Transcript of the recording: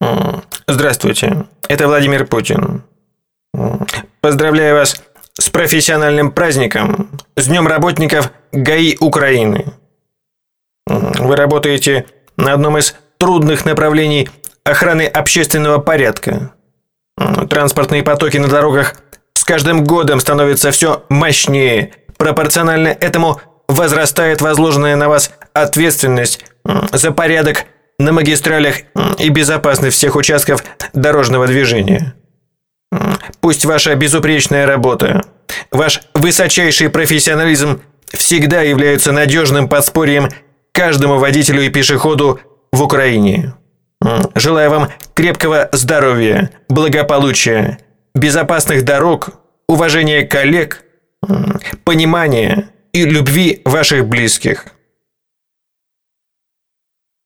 Здравствуйте, это Владимир Путин. Поздравляю вас с профессиональным праздником, с Днем работников ГАИ Украины. Вы работаете на одном из трудных направлений охраны общественного порядка. Транспортные потоки на дорогах с каждым годом становятся все мощнее. Пропорционально этому возрастает возложенная на вас ответственность за порядок на магистралях и безопасность всех участков дорожного движения. Пусть ваша безупречная работа, ваш высочайший профессионализм всегда являются надежным подспорьем каждому водителю и пешеходу в Украине. Желаю вам крепкого здоровья, благополучия, безопасных дорог, уважения коллег, понимания и любви ваших близких.